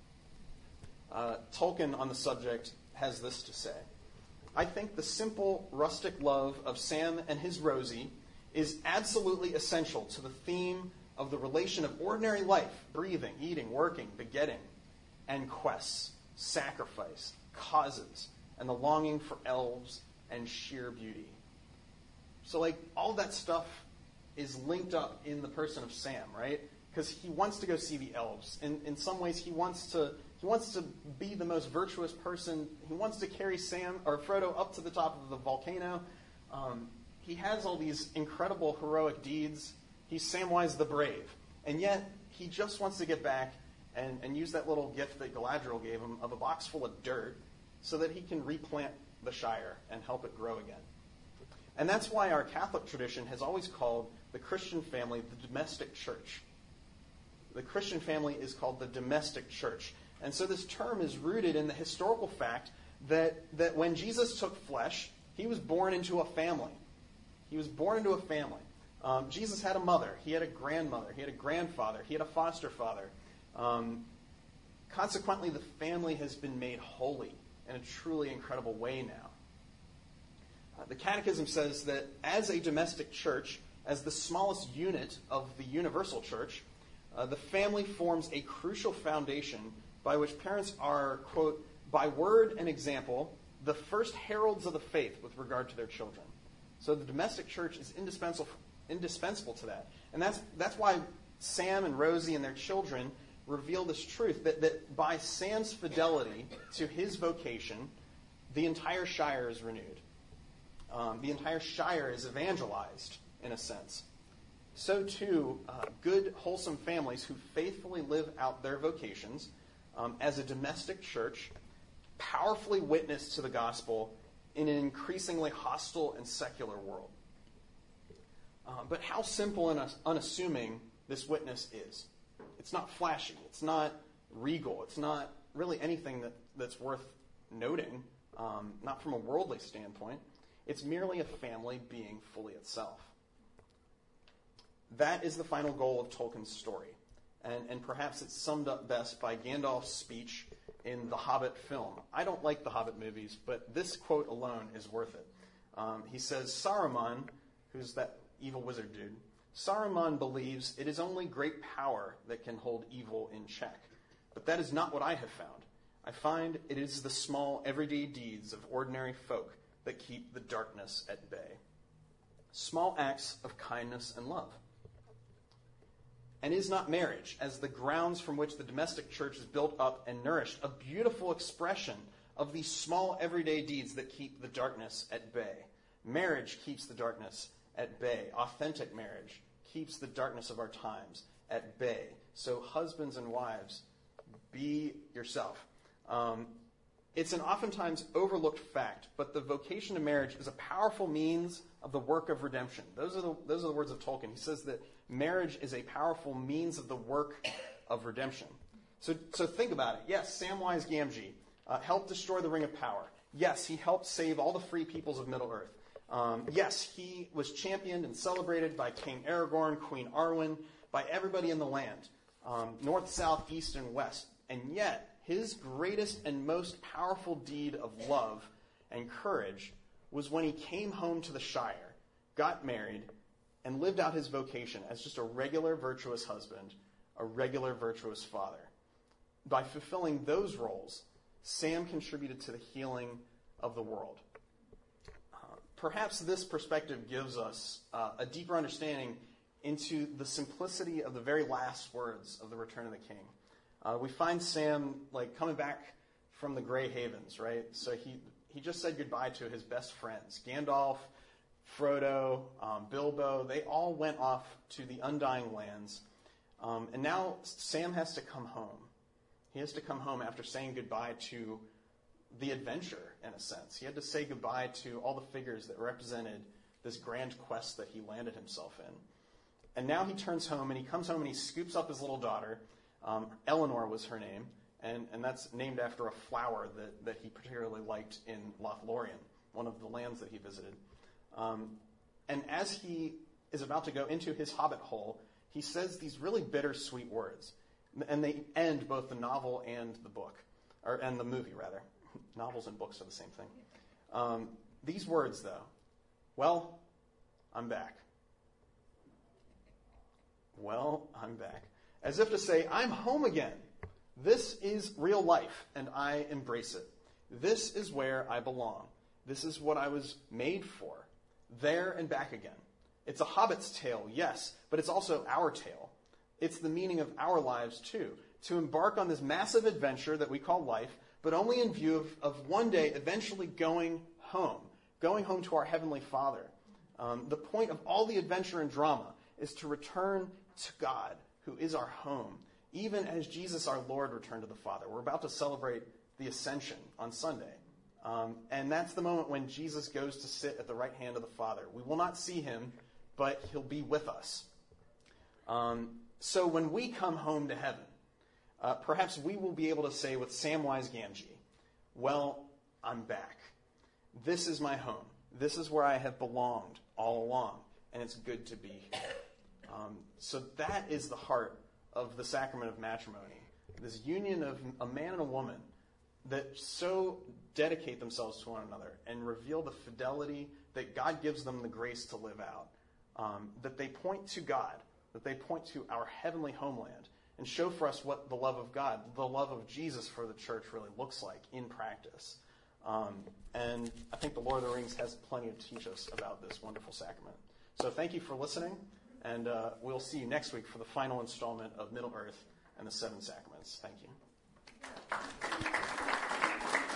Uh, Tolkien on the subject has this to say. I think the simple, rustic love of Sam and his Rosie is absolutely essential to the theme of the relation of ordinary life, breathing, eating, working, begetting, and quests, sacrifice, causes, and the longing for elves and sheer beauty. So, like, all that stuff is linked up in the person of Sam, right? Because he wants to go see the elves. In, in some ways, he wants to he wants to be the most virtuous person. He wants to carry Sam or Frodo up to the top of the volcano. Um, he has all these incredible heroic deeds. He's Samwise the Brave. And yet, he just wants to get back and, and use that little gift that Galadriel gave him of a box full of dirt so that he can replant the Shire and help it grow again. And that's why our Catholic tradition has always called the Christian family the domestic church. The Christian family is called the domestic church. And so this term is rooted in the historical fact that, that when Jesus took flesh, he was born into a family. He was born into a family. Um, Jesus had a mother. He had a grandmother. He had a grandfather. He had a foster father. Um, consequently, the family has been made holy in a truly incredible way now. Uh, the Catechism says that as a domestic church, as the smallest unit of the universal church, uh, the family forms a crucial foundation by which parents are, quote, by word and example, the first heralds of the faith with regard to their children. So the domestic church is indispensable indispensable to that. And that's that's why Sam and Rosie and their children reveal this truth, that, that by Sam's fidelity to his vocation, the entire shire is renewed. Um, the entire shire is evangelized, in a sense. So too, uh, good, wholesome families who faithfully live out their vocations um, as a domestic church powerfully witness to the gospel in an increasingly hostile and secular world. Uh, but how simple and unassuming this witness is. It's not flashy. It's not regal. It's not really anything that, that's worth noting, um, not from a worldly standpoint. It's merely a family being fully itself. That is the final goal of Tolkien's story. And, and perhaps it's summed up best by Gandalf's speech in the Hobbit film. I don't like the Hobbit movies, but this quote alone is worth it. Um, he says, Saruman, who's that evil wizard dude, Saruman believes it is only great power that can hold evil in check. But that is not what I have found. I find it is the small, everyday deeds of ordinary folk that keep the darkness at bay. Small acts of kindness and love. And is not marriage, as the grounds from which the domestic church is built up and nourished, a beautiful expression of these small everyday deeds that keep the darkness at bay? Marriage keeps the darkness at bay. Authentic marriage keeps the darkness of our times at bay. So husbands and wives, be yourself. Um, it's an oftentimes overlooked fact, but the vocation of marriage is a powerful means of the work of redemption. Those are the, those are the words of Tolkien. He says that marriage is a powerful means of the work of redemption. So, so think about it. Yes, Samwise Gamgee uh, helped destroy the Ring of Power. Yes, he helped save all the free peoples of Middle-earth. Um, yes, he was championed and celebrated by King Aragorn, Queen Arwen, by everybody in the land, um, north, south, east, and west. And yet, his greatest and most powerful deed of love and courage was when he came home to the Shire, got married, and lived out his vocation as just a regular virtuous husband, a regular virtuous father. By fulfilling those roles, Sam contributed to the healing of the world. Uh, perhaps this perspective gives us uh, a deeper understanding into the simplicity of the very last words of the Return of the King. Uh, we find Sam like coming back from the Grey Havens, right? So he he just said goodbye to his best friends, Gandalf, Frodo, um, Bilbo. They all went off to the Undying Lands, um, and now Sam has to come home. He has to come home after saying goodbye to the adventure, in a sense. He had to say goodbye to all the figures that represented this grand quest that he landed himself in. And now he turns home, and he comes home and he scoops up his little daughter. Um, Eleanor was her name, and, and that's named after a flower that, that he particularly liked in Lothlorien, one of the lands that he visited. Um, and as he is about to go into his hobbit hole, he says these really bittersweet words. And they end both the novel and the book, or and the movie, rather. Novels and books are the same thing. Um, these words, though, well, I'm back. Well, I'm back. As if to say, I'm home again. This is real life, and I embrace it. This is where I belong. This is what I was made for. There and back again. It's a hobbit's tale, yes, but it's also our tale. It's the meaning of our lives, too, to embark on this massive adventure that we call life, but only in view of, of one day eventually going home, going home to our Heavenly Father. Um, the point of all the adventure and drama is to return to God, who is our home, even as Jesus our Lord returned to the Father. We're about to celebrate the Ascension on Sunday. Um, and that's the moment when Jesus goes to sit at the right hand of the Father. We will not see him, but he'll be with us. Um, so when we come home to heaven, uh, perhaps we will be able to say with Samwise Gamgee, well, I'm back. This is my home. This is where I have belonged all along, and it's good to be here. Um, so that is the heart of the sacrament of matrimony, this union of a man and a woman that so dedicate themselves to one another and reveal the fidelity that God gives them the grace to live out um, that they point to God, that they point to our heavenly homeland, and show for us what the love of God, the love of Jesus for the church really looks like in practice. Um, and I think the Lord of the Rings has plenty to teach us about this wonderful sacrament. So thank you for listening, and uh, we'll see you next week for the final installment of Middle Earth and the Seven Sacraments. Thank you.